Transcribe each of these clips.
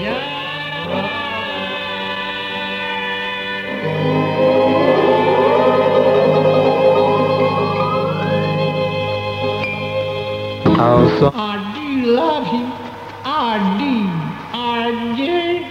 Also, I do love him. I do. I do.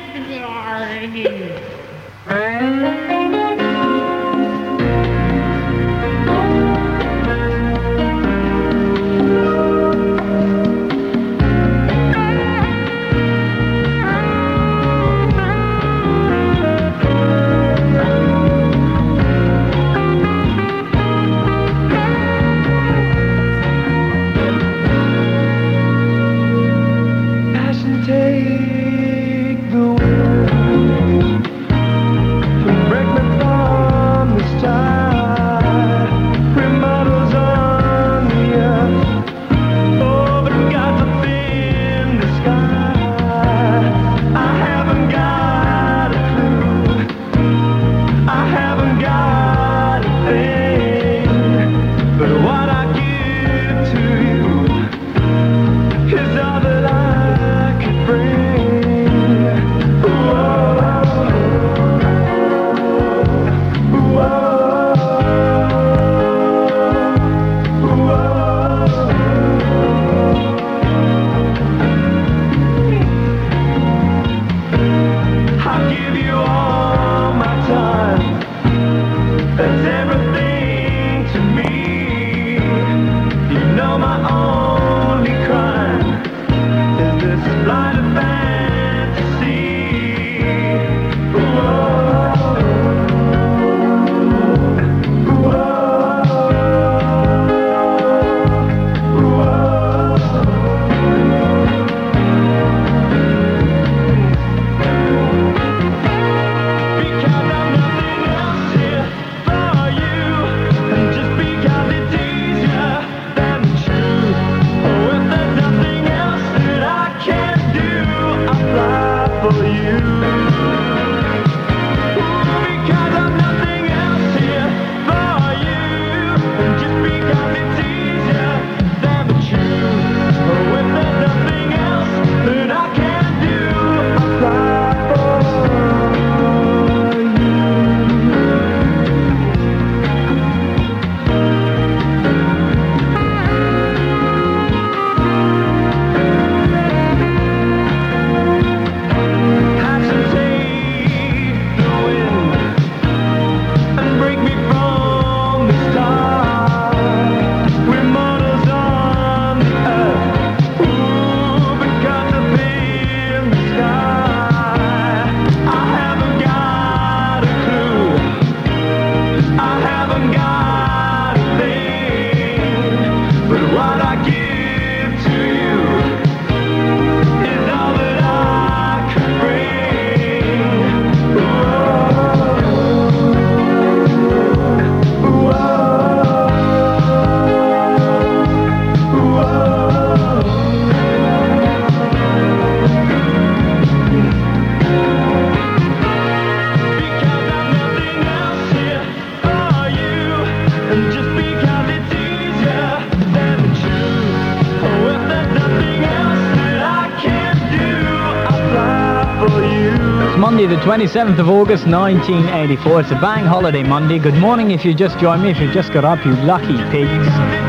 Monday the 27th of August 1984. It's a bang holiday Monday. Good morning if you just joined me, if you just got up, you lucky pigs.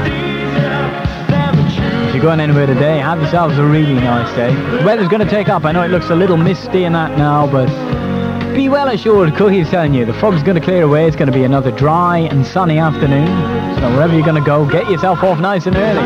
If you're going anywhere today, have yourselves a really nice day. The weather's going to take up. I know it looks a little misty and that now, but be well assured, Cookie's telling you, the fog's going to clear away. It's going to be another dry and sunny afternoon. So wherever you're going to go, get yourself off nice and early.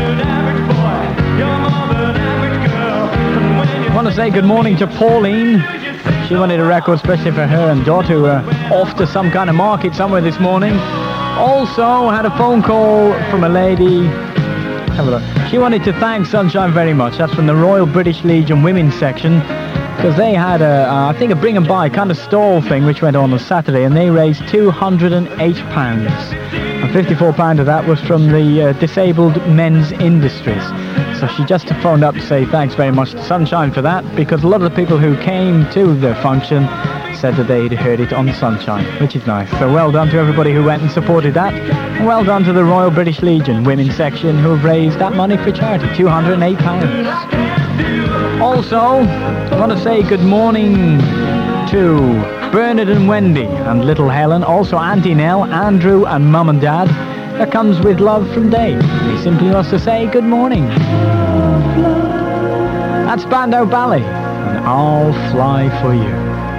I want to say good morning to Pauline. She wanted a record especially for her and daughter who are off to some kind of market somewhere this morning. Also had a phone call from a lady. Have a look. She wanted to thank Sunshine very much. That's from the Royal British Legion women's section, because they had I think a bring and buy kind of stall thing which went on Saturday, and they raised £208. And £54 of that was from the Disabled Men's Industries. So she just phoned up to say thanks very much to Sunshine for that, because a lot of the people who came to the function said that they'd heard it on Sunshine, which is nice. So well done to everybody who went and supported that. And well done to the Royal British Legion women's section who have raised that money for charity, £208. Also, I want to say good morning to Bernard and Wendy and little Helen. Also Auntie Nell, Andrew and Mum and Dad. That comes with love from Dave. He simply wants to say good morning. That's Spandau Ballet. And I'll fly for you.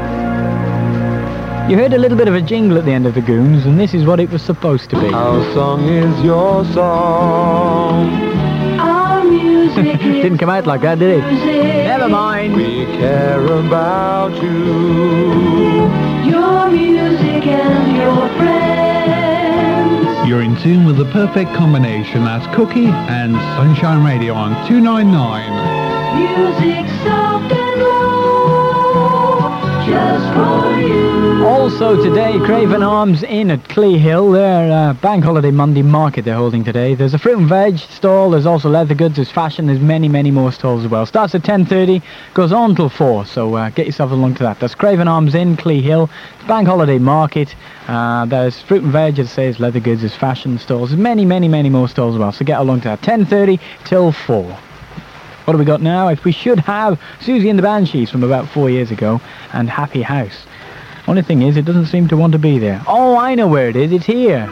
You heard a little bit of a jingle at the end of the Goons, and this is what it was supposed to be. Our song is your song. Our music Didn't come out like that, did it? Never mind. We care about you. Your music and your friends. You're in tune with the perfect combination. That's Cookie and Sunshine Radio on 299. Music soft and low, just for you. Also today, Craven Arms Inn at Clee Hill. Their Bank Holiday Monday market they're holding today. There's a fruit and veg stall, there's also leather goods, there's fashion, there's many, many more stalls as well. Starts at 10:30, goes on till 4, so get yourself along to that. That's Craven Arms Inn, Clee Hill. It's Bank Holiday Market. There's fruit and veg, as I say, there's leather goods, there's fashion stalls, there's many, many, many more stalls as well, so get along to that. 10:30 till 4. What do we got now? If we should have Susie and the Banshees from about 4 years ago and Happy House. Only thing is, it doesn't seem to want to be there. Oh, I know where it is. It's here.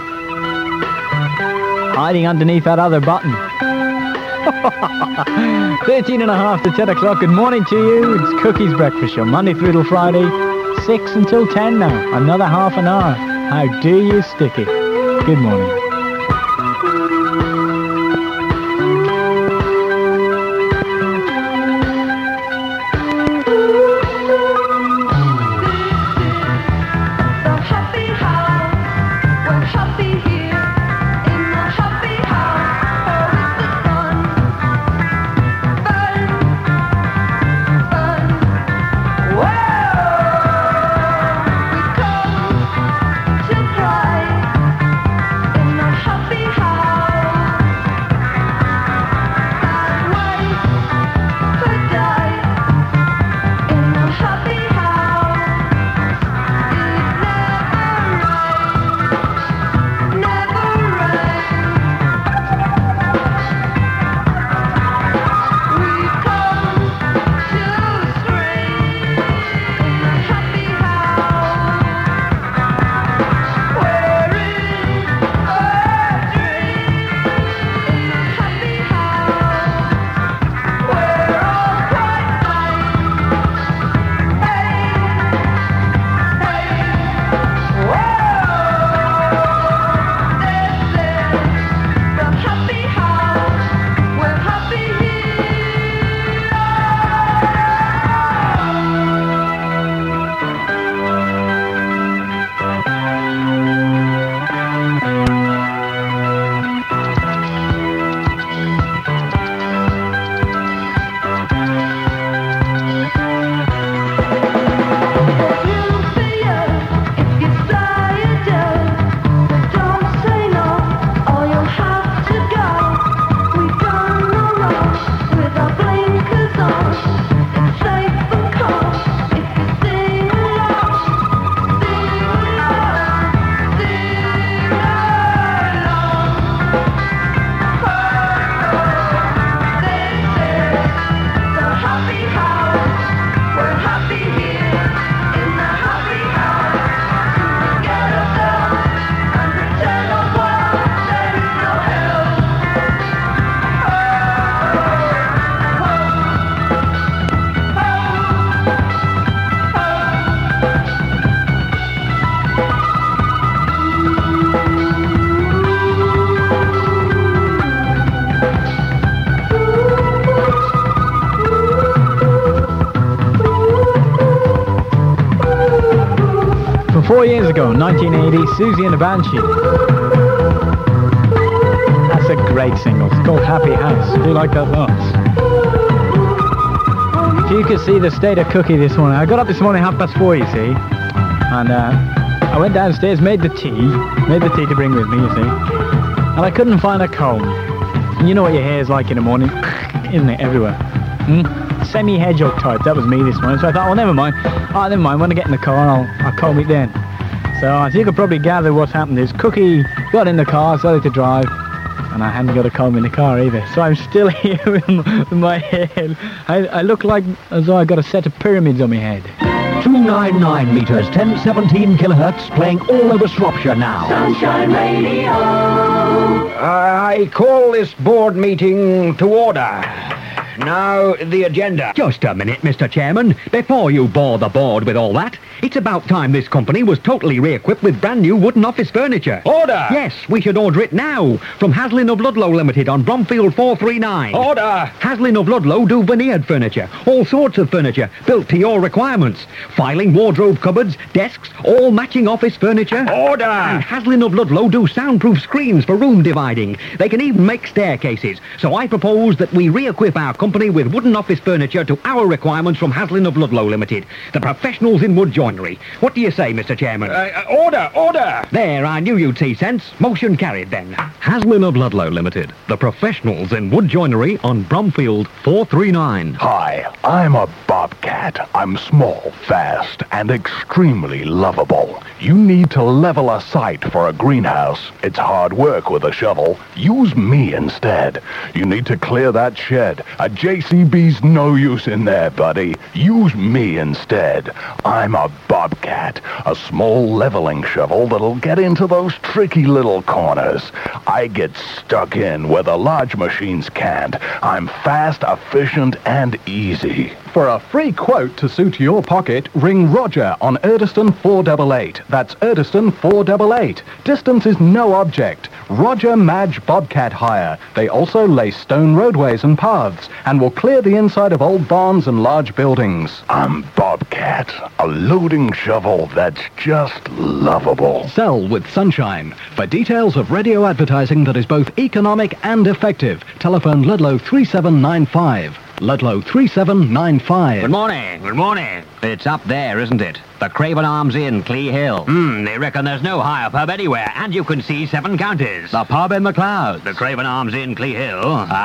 Hiding underneath that other button. 13 and a half to 10 o'clock. Good morning to you. It's Cookie's Breakfast Show. Monday through till Friday. 6 until 10 now. Another half an hour. How do you stick it? Good morning. From 4 years ago, 1980, Susie and the Banshees. That's a great single. It's called Happy House. Do you like that lots? If you could see the state of Cookie this morning. I got up this morning 4:30, you see. And I went downstairs, made the tea to bring with me, you see. And I couldn't find a comb. And you know what your hair is like in the morning, isn't it, everywhere? Semi-hedgehog type, that was me this morning. So I thought, well, never mind. Oh, never mind, when I get in the car, I'll comb it then. So as you could probably gather what's happened is Cookie got in the car, started to drive, And I hadn't got a comb in the car either. So I'm still here with my head. I look like as though I got a set of pyramids on my head. 299 meters, 1017 kilohertz, playing all over Shropshire now. Sunshine Radio. I call this board meeting to order. Now, the agenda. Just a minute, Mr. Chairman. Before you bore the board with all that, it's about time this company was totally re-equipped with brand new wooden office furniture. Order! Yes, we should order it now from Haslin of Ludlow Limited on Bromfield 439. Order! Haslin of Ludlow do veneered furniture, all sorts of furniture, built to your requirements. Filing, wardrobe cupboards, desks, all matching office furniture. Order! And Haslin of Ludlow do soundproof screens for room dividing. They can even make staircases. So I propose that we re-equip our company with wooden office furniture to our requirements from Haslin of Ludlow Limited, the professionals in wood joinery. What do you say, Mr. Chairman? Order! Order! There, I knew you'd see sense. Motion carried then. Haslin of Ludlow Limited, the professionals in wood joinery on Bromfield 439. Hi, I'm a bobcat. I'm small, fast, and extremely lovable. You need to level a site for a greenhouse. It's hard work with a shovel. Use me instead. You need to clear that shed. A JCB's no use in there, buddy. Use me instead. I'm a bobcat, a small leveling shovel that'll get into those tricky little corners. I get stuck in where the large machines can't. I'm fast, efficient, and easy. For a free quote to suit your pocket, ring Roger on Erdiston 488. That's Erdiston 488. Distance is no object. Roger Madge Bobcat Hire. They also lay stone roadways and paths and will clear the inside of old barns and large buildings. I'm Bobcat, a loading shovel that's just lovable. Sell with Sunshine. For details of radio advertising that is both economic and effective, telephone Ludlow 3795. Ludlow 3795. Good morning, good morning. It's up there, isn't it? The Craven Arms Inn, Clee Hill. They reckon there's no higher pub anywhere, and you can see 7 counties. The pub in the clouds. The Craven Arms Inn, Clee Hill.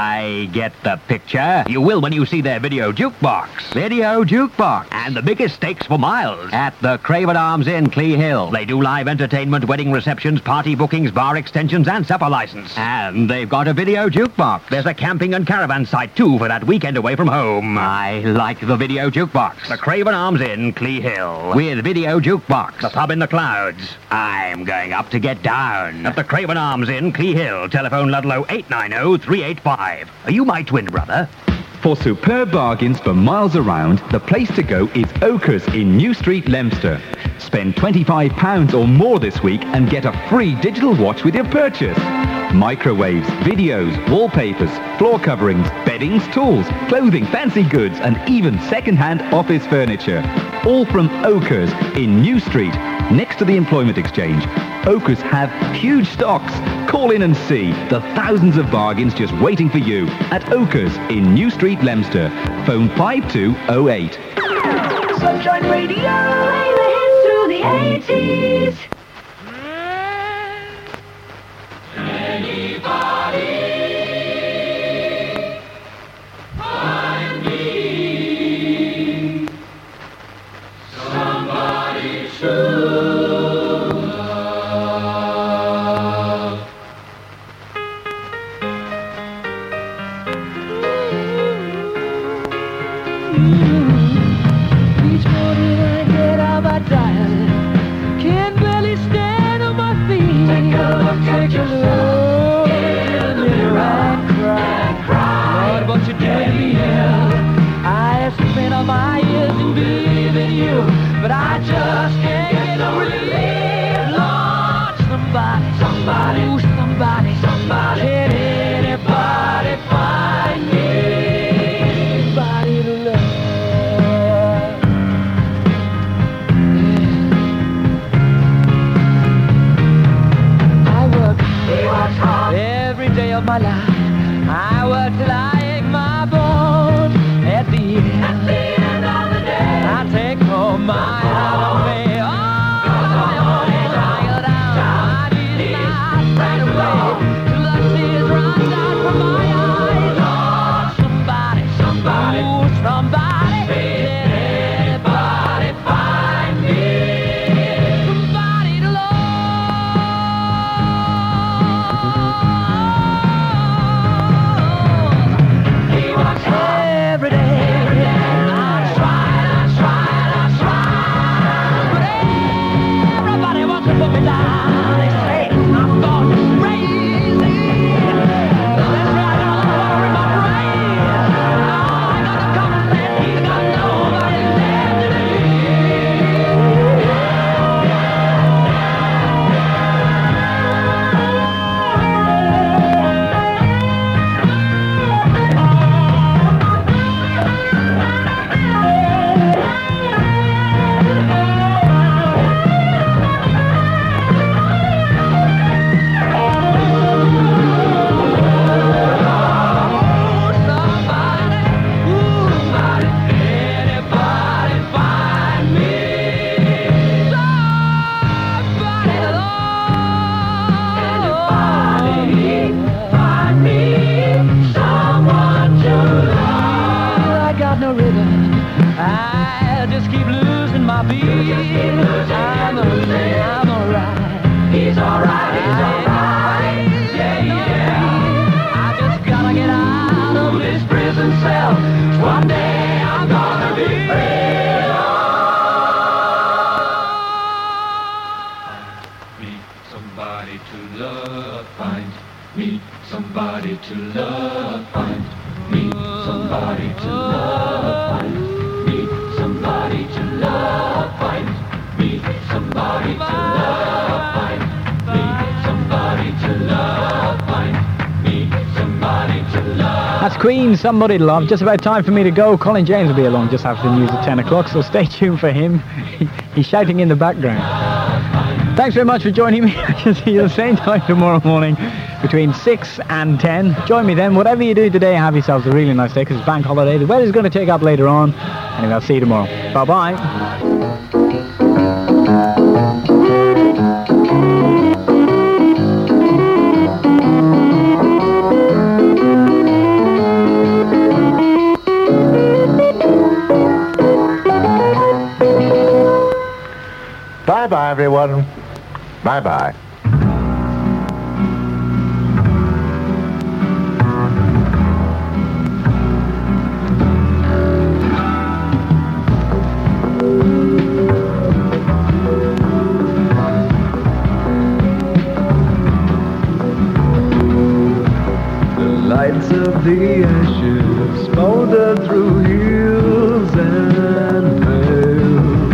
I get the picture. You will when you see their video jukebox. Video jukebox. And the biggest stakes for miles at the Craven Arms Inn, Clee Hill. They do live entertainment, wedding receptions, party bookings, bar extensions, and supper license. And they've got a video jukebox. There's a camping and caravan site, too, for that weekend away from home. I like the video jukebox. The Craven Arms Inn, Clee Hill. With video jukebox. The pub in the clouds. I'm going up to get down. At the Craven Arms Inn, Clee Hill. Telephone Ludlow 890-385. Are you my twin brother? For superb bargains for miles around, the place to go is Oakers in New Street, Leominster. Spend £25 or more this week and get a free digital watch with your purchase. Microwaves, videos, wallpapers, floor coverings, beddings, tools, clothing, fancy goods, and even second-hand office furniture. All from Oakers in New Street, next to the Employment Exchange. Oakers have huge stocks. Call in and see the thousands of bargains just waiting for you at Oakers in New Street, Leominster. Phone 5208. Sunshine Radio. Play the hits through the 80s. But I just can't get no relief, Lord. Somebody, ooh, somebody, can anybody find me? Somebody to love. I work hard every day of my life. I work till I ache my bones. At the end of the day, I take home my holiday. later, I just keep losing my beat. I'm alright. He's alright, he's alright. Yeah, yeah. I just gotta get out of this prison cell. One day I'm gonna be free. Meet somebody to love, find. Meet somebody to love, find. Meet somebody to love, find. Meet somebody to love, find. Meet somebody to love, find. Meet somebody to love, find. Meet somebody to love. That's Queen, Somebody to Love. Just about time for me to go. Colin James will be along just after the news at 10 o'clock, so stay tuned for him. He's shouting in the background. Thanks very much for joining me. I shall see you the same time tomorrow morning between 6 and 10. Join me then. Whatever you do today, have yourselves a really nice day because it's bank holiday. The weather's going to take up later on. Anyway, I'll see you tomorrow. Bye-bye. Bye-bye, everyone. Bye-bye. Lights of the ashes smolder through hills and vales.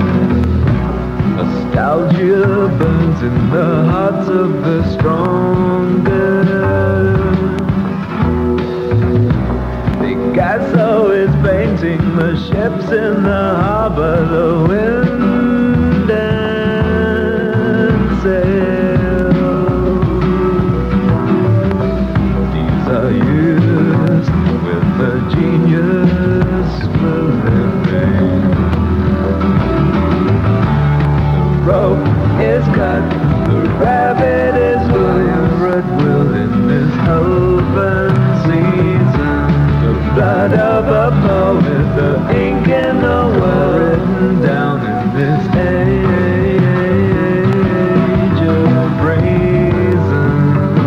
Nostalgia burns in the hearts of the strongest. Picasso is painting the ships in the harbor, the wind and sail. Years with the genius for living. The rope is cut, the rabbit is William Rudwill in this open season. The blood of a poet, the ink in the well written down in this age of reason.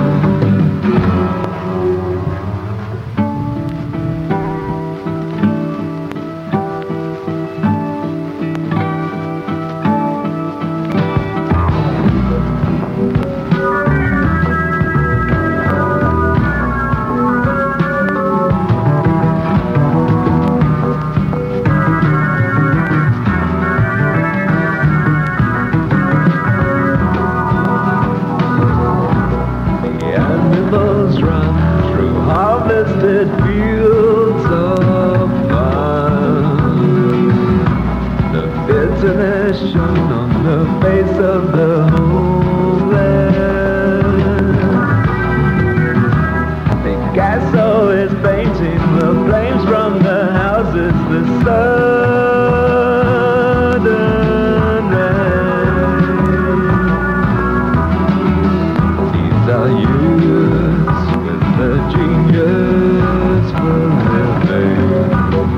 Fields of fun. The bitterness shown on the face of the homeland. Picasso is painting the flames from the houses, the sudden rain. These are youths with the genius for living.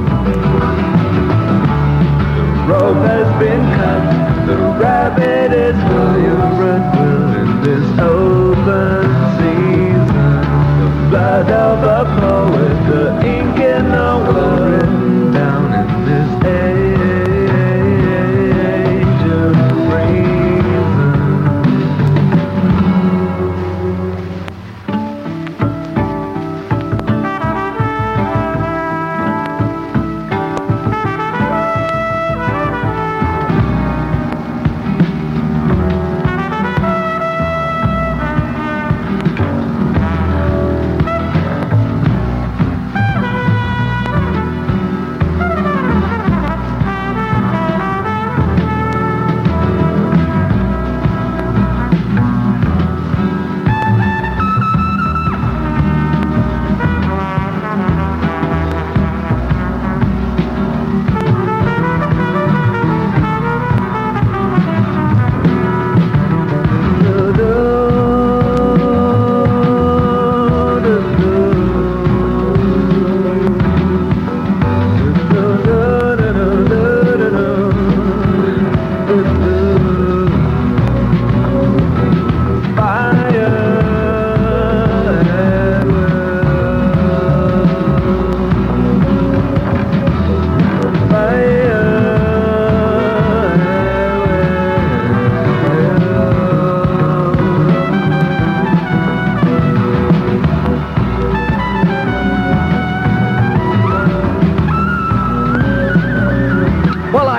The rope has been cut, the rabbit is William Rudwill in this open season. The blood of a poet, the ink in the well written down in this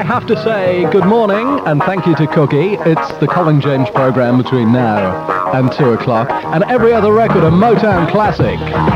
have to say good morning and thank you to Cookie. It's the Colin James programme between now and 2 o'clock, and every other record a Motown classic.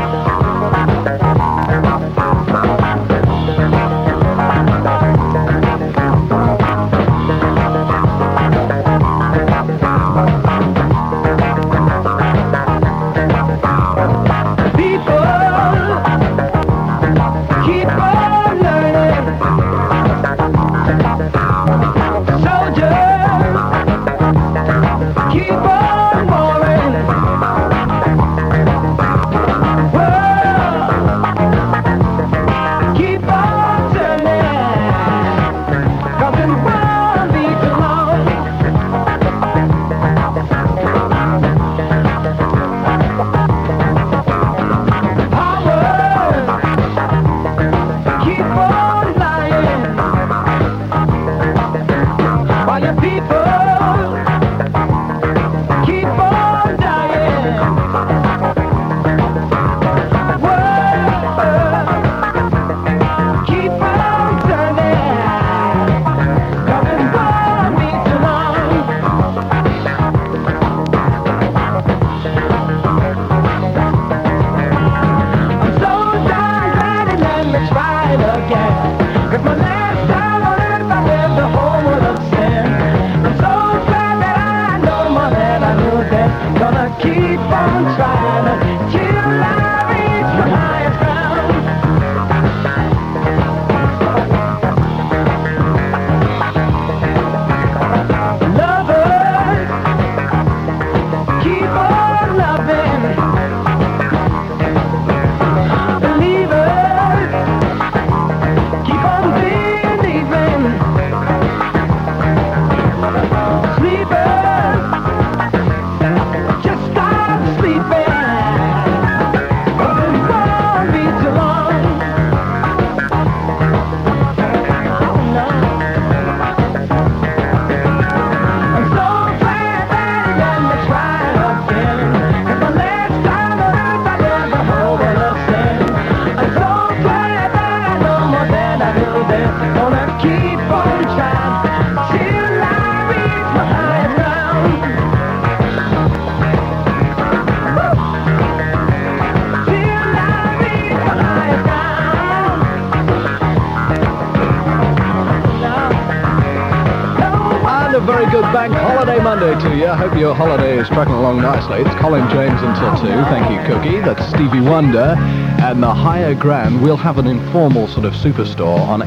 Bank holiday Monday to you. I hope your holiday is trucking along nicely. It's Colin James until 2. Thank you, Cookie. That's Stevie Wonder. And the Higher Grand, we'll have an informal sort of superstore on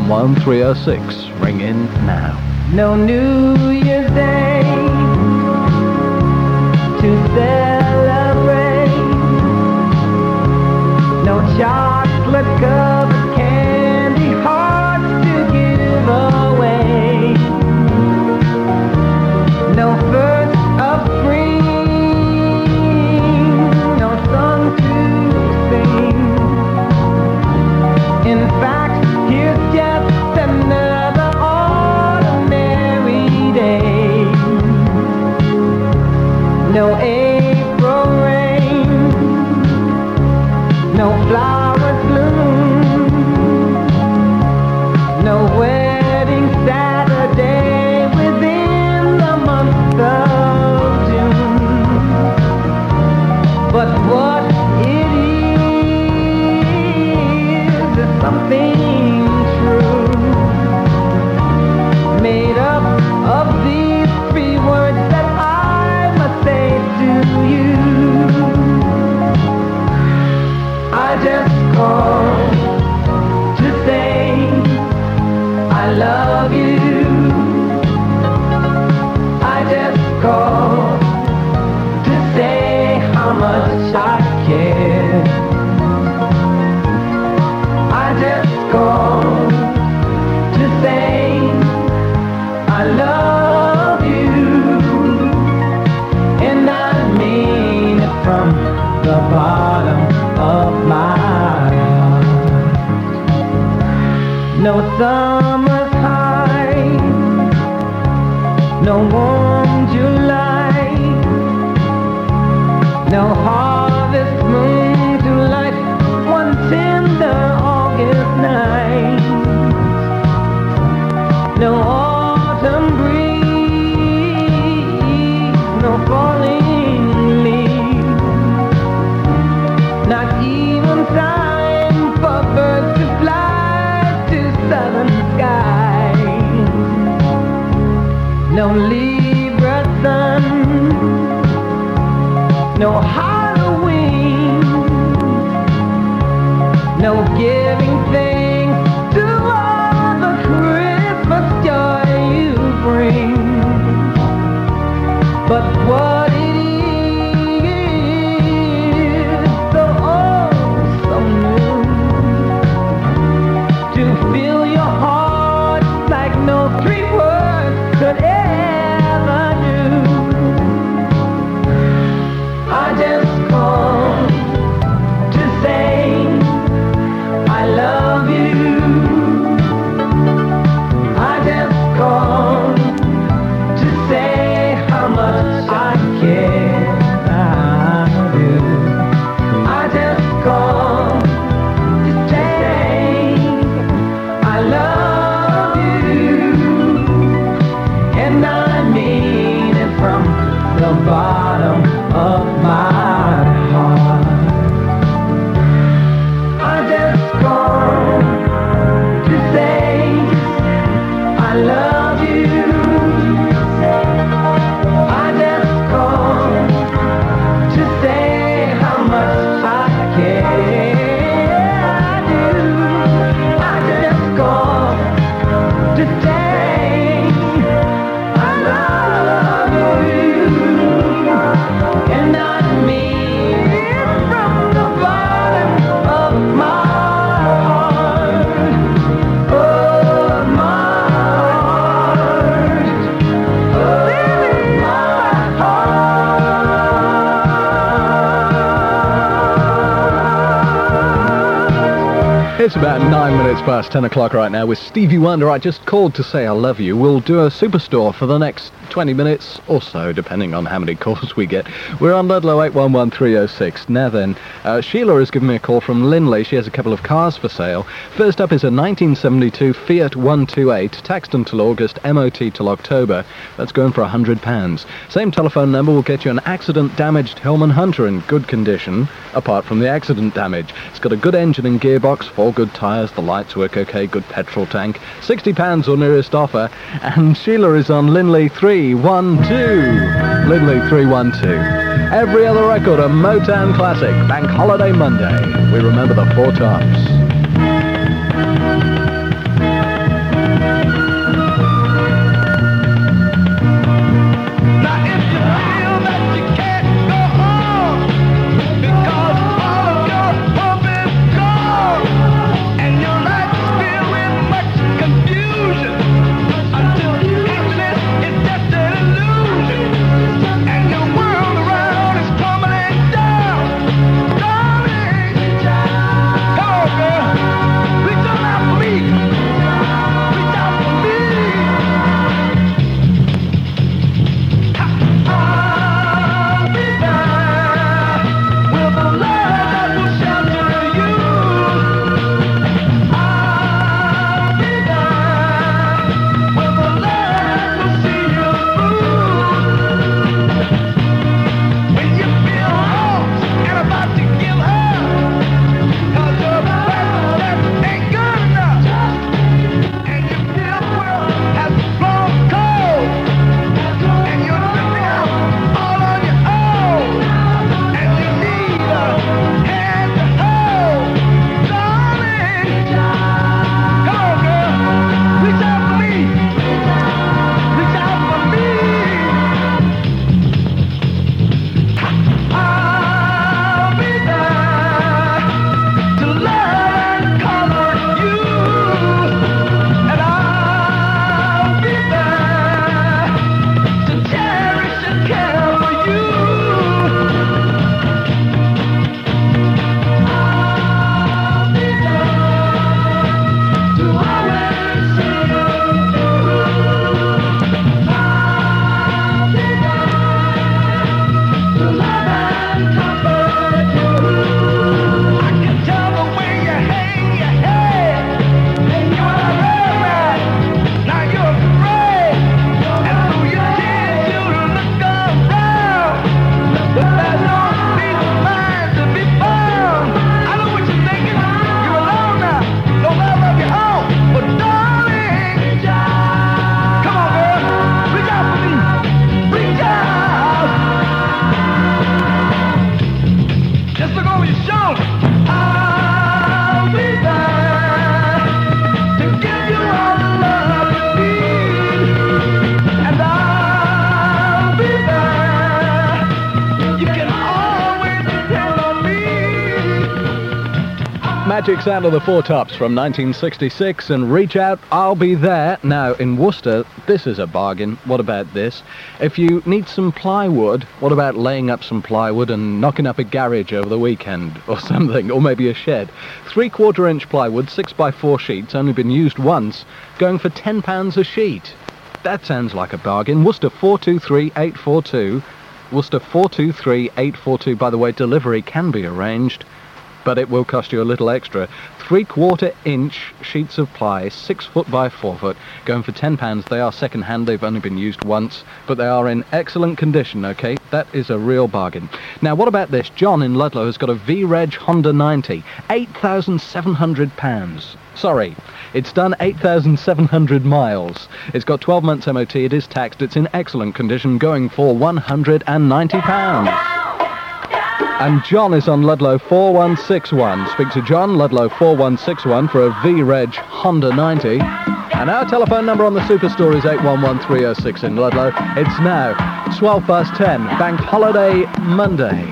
811-306. Ring in now. No New Year's Day to celebrate. No chocolate cup of candy hearts to give away. No first of spring, no song to sing. In fact, here's just another ordinary day. No April rain, no flowers bloom, no wedding Saturday within the month of June. But what it is something true, made up of these 3 words that I must say to you. I just called to say I love you. I just called to say how much I care. I just called to say I love you, and I mean it from the bottom of my heart. No summer's high, no warm July, no harvest moon to light one tender August night. no autumn breeze, no falling leaves, not even time for birds to fly to southern skies, no Libra sun, no Halloween, no giving thanks to all the Christmas joy you bring. But what it is, so old, so new, to fill your heart like no three words could ever do. I just called to say I love you. I just called to say how much I care. I do. I just called to say I love you, and I mean it from the bottom of my heart. I just called to say I love you. I just called to say how much I care. I do. I just called to say I love you, and I mean it from the bottom of my heart. Oh, my heart. Oh, my heart. It's about 9 minutes past 10 o'clock right now with Stevie Wonder. I just called to say I love you. We'll do a superstore for the next 20 minutes or so, depending on how many calls we get. We're on Ludlow 811306. Now then, Sheila has given me a call from Linley. She has a couple of cars for sale. First up is a 1972 Fiat 128, taxed until August, MOT till October. That's going for £100. Same telephone number will get you an accident-damaged Hillman Hunter in good condition, apart from the accident damage. It's got a good engine and gearbox, 4 good tyres, the lights work okay, good petrol tank. £60 or nearest offer. And Sheila is on Linley 312. Linley 312. Every other record, a Motown classic. Bank Holiday Monday. We remember the Four Tops. Come on, girl. Magic Sound of the Four Tops from 1966 and Reach Out, I'll Be There. Now, in Worcester, this is a bargain. What about this? If you need some plywood, what about laying up some plywood and knocking up a garage over the weekend or something, or maybe a shed? 3/4-inch plywood, 6x4 sheets, only been used once, going for £10 a sheet. That sounds like a bargain. Worcester 423-842. Worcester 423-842. By the way, delivery can be arranged, but it will cost you a little extra. 3/4-inch sheets of ply, 6 foot by 4 foot, going for £10. They are second hand, they've only been used once, but they are in excellent condition, okay? That is a real bargain. Now, what about this? John in Ludlow has got a V-Reg Honda 90, £8,700. Sorry, it's done 8,700 miles. It's got 12 months MOT, it is taxed, it's in excellent condition, going for £190. And John is on Ludlow 4161. Speak to John, Ludlow 4161, for a V-Reg Honda 90. And our telephone number on the Superstore is 811306 in Ludlow. It's now 10:12, Bank Holiday Monday.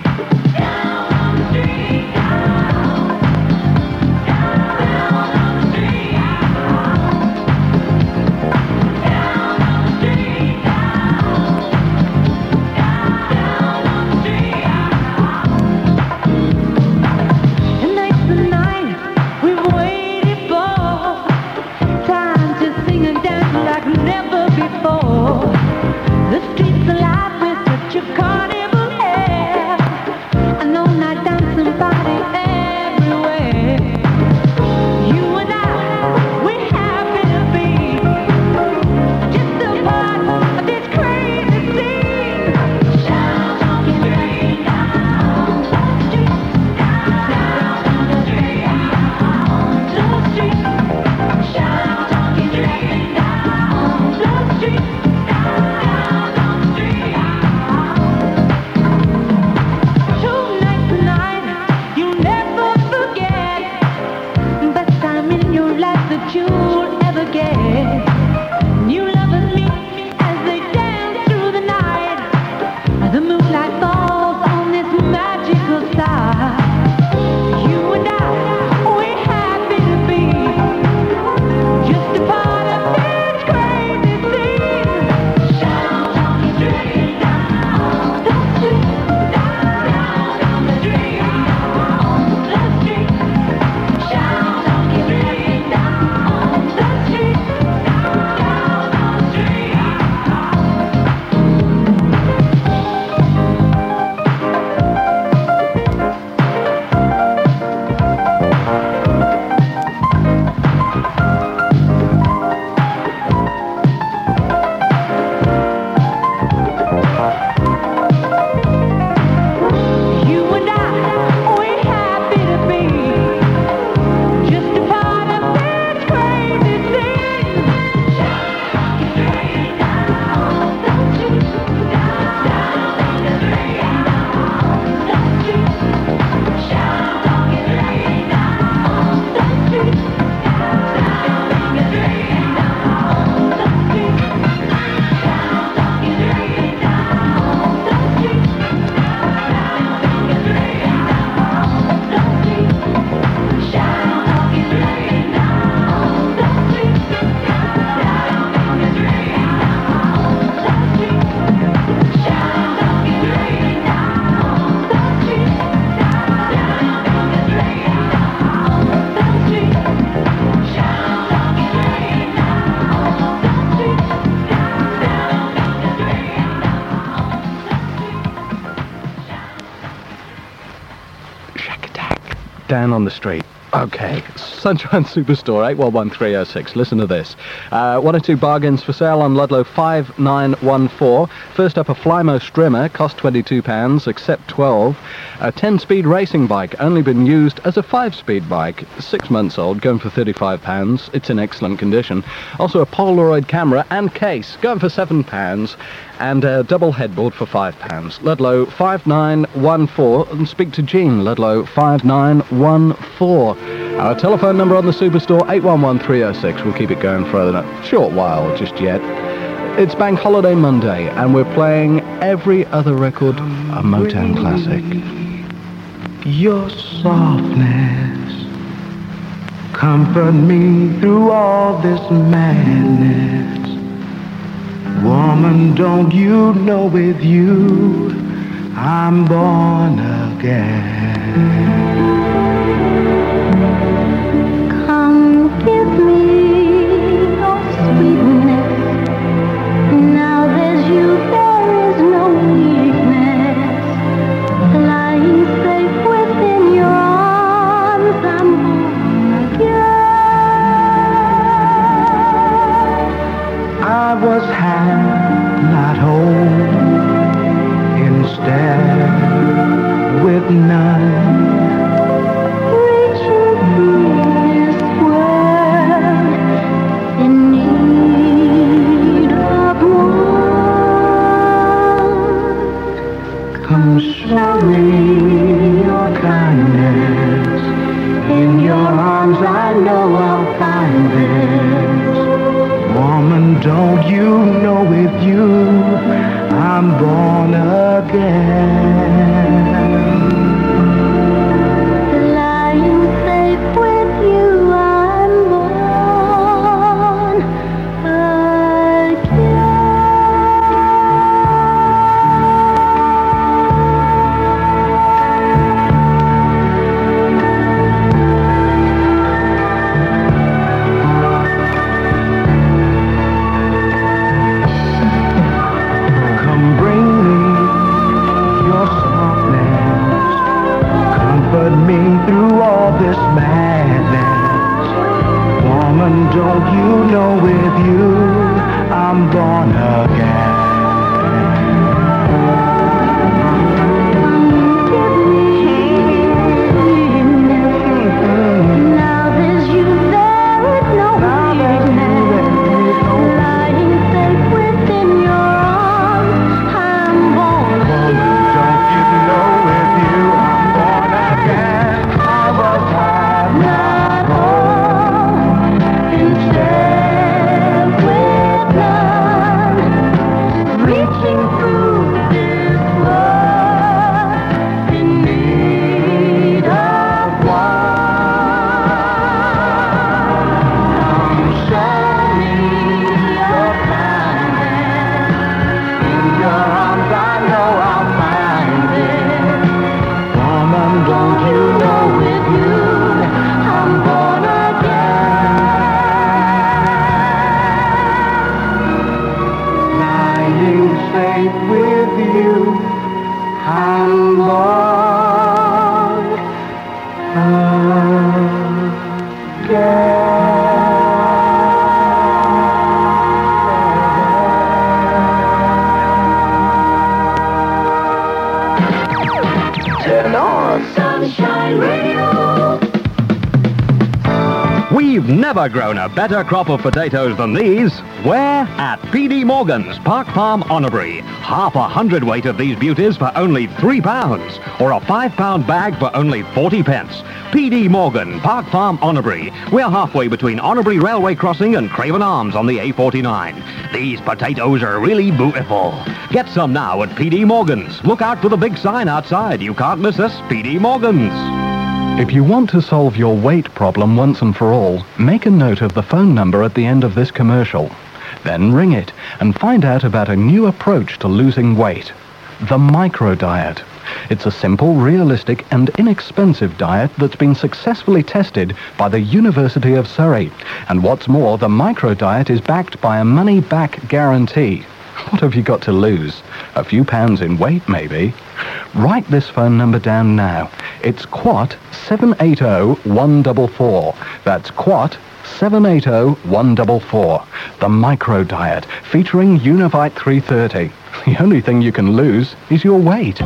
Down on the street. Okay, Sunshine Superstore, 811306. Listen to this. One or two bargains for sale on Ludlow 5914. First up, a Flymo Strimmer, cost £22, accept 12. A 10-speed racing bike, only been used as a 5-speed bike, 6 months old, going for £35. It's in excellent condition. Also a Polaroid camera and case, going for £7. And a double headboard for £5. Ludlow 5914, and speak to Jean, Ludlow 5914. Our telephone number on the Superstore, 811306. We'll keep it going for a short while, just yet. It's Bank Holiday Monday, and we're playing every other record, a Motown classic. Your softness comfort me through all this madness. Woman, don't you know with you I'm born again? Come give me your sweetness. Now there's you, there is no weakness. Lying safe within your arms, I'm born again. I was half, not whole, instead with none. Reaching through this world in need of one. Come show me your kindness. In your arms I know I'll find this. Woman, don't you know with you I'm born again? Lying safe with you, I'm born again. Come bring me your softness. Comfort me through all this madness. Woman, don't you know with you I'm born again? Now there's you, there is no weakness. Lying safe within your arms, I'm born Woman, don't you know with you I'm born again? I was half, not whole, instead with none. Reaching through this world in need of one. Come show me your kindness. In your arms I know I'll find it. Woman, don't you know with you I'm born again? Lying safe with you I'm born again. Turn on Sunshine Radio. We've never grown a better crop of potatoes than these. Where? At P.D. Morgan's, Park Farm, Honorbury. Half a hundredweight of these beauties for only £3, or a £5 bag for only 40 pence. P.D. Morgan, Park Farm, Honorbury. We're halfway between Honorbury Railway Crossing and Craven Arms on the A49. These potatoes are really beautiful. Get some now at P.D. Morgan's. Look out for the big sign outside. You can't miss us. P.D. Morgan's. If you want to solve your weight problem once and for all, make a note of the phone number at the end of this commercial. Then ring it and find out about a new approach to losing weight. The micro diet. It's a simple, realistic and inexpensive diet that's been successfully tested by the University of Surrey. And what's more, the micro diet is backed by a money-back guarantee. What have you got to lose? A few pounds in weight, maybe. Write this phone number down now. It's Quat 780-144. That's Quat 780-144. The micro diet, featuring Univite 330. The only thing you can lose is your weight.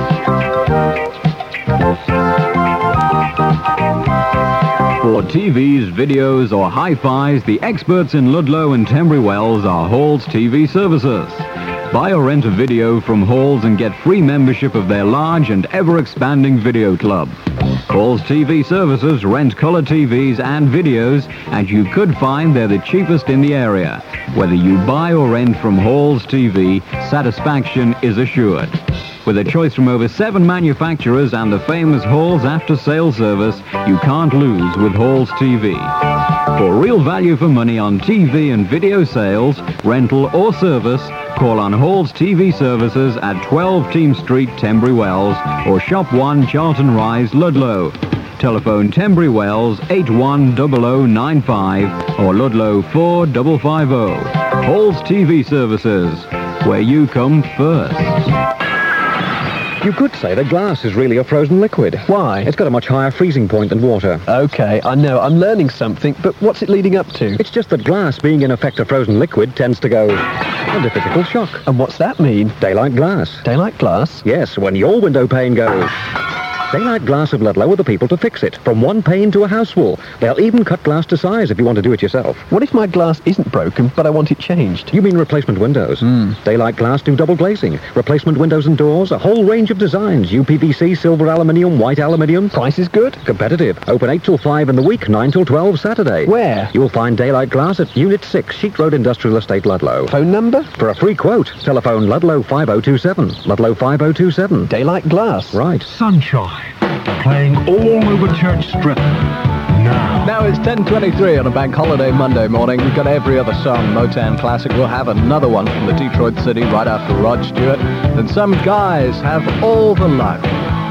For TVs, videos or hi-fis, the experts in Ludlow and Tenbury Wells are Hall's TV Services. Buy or rent a video from Hall's and get free membership of their large and ever-expanding video club. Hall's TV Services rent colour TVs and videos, and you could find they're the cheapest in the area. Whether you buy or rent from Hall's TV, satisfaction is assured. With a choice from over 7 manufacturers and the famous Halls after-sales service, you can't lose with Halls TV. For real value for money on TV and video sales, rental or service, call on Halls TV Services at 12 Team Street, Tenbury Wells, or Shop 1 Charlton Rise, Ludlow. Telephone Tenbury Wells 810095 or Ludlow 4550. Halls TV Services, where you come first. You could say that glass is really a frozen liquid. Why? It's got a much higher freezing point than water. Okay, I know, I'm learning something, but what's it leading up to? It's just that glass, being in effect a frozen liquid, tends to go under physical shock. And what's that mean? Daylight glass. Daylight glass? Yes, when your window pane goes. Daylight Glass of Ludlow are the people to fix it, from one pane to a house wall. They'll even cut glass to size if you want to do it yourself. What if my glass isn't broken, but I want it changed? You mean replacement windows? Daylight Glass do double glazing, replacement windows and doors, a whole range of designs, UPVC, silver aluminium, white aluminium. Price is good? Competitive. Open 8 till 5 in the week, 9 till 12 Saturday. Where? You'll find Daylight Glass at Unit 6, Sheet Road Industrial Estate, Ludlow. Phone number? For a free quote, telephone Ludlow 5027. Ludlow 5027. Daylight Glass. Right. Sunshine. Playing all over Church Strip. Now it's 10:23 on a bank holiday Monday morning. We've got every other song. Motown Classic. We'll have another one from the Detroit City right after Rod Stewart. Then some guys have all the luck.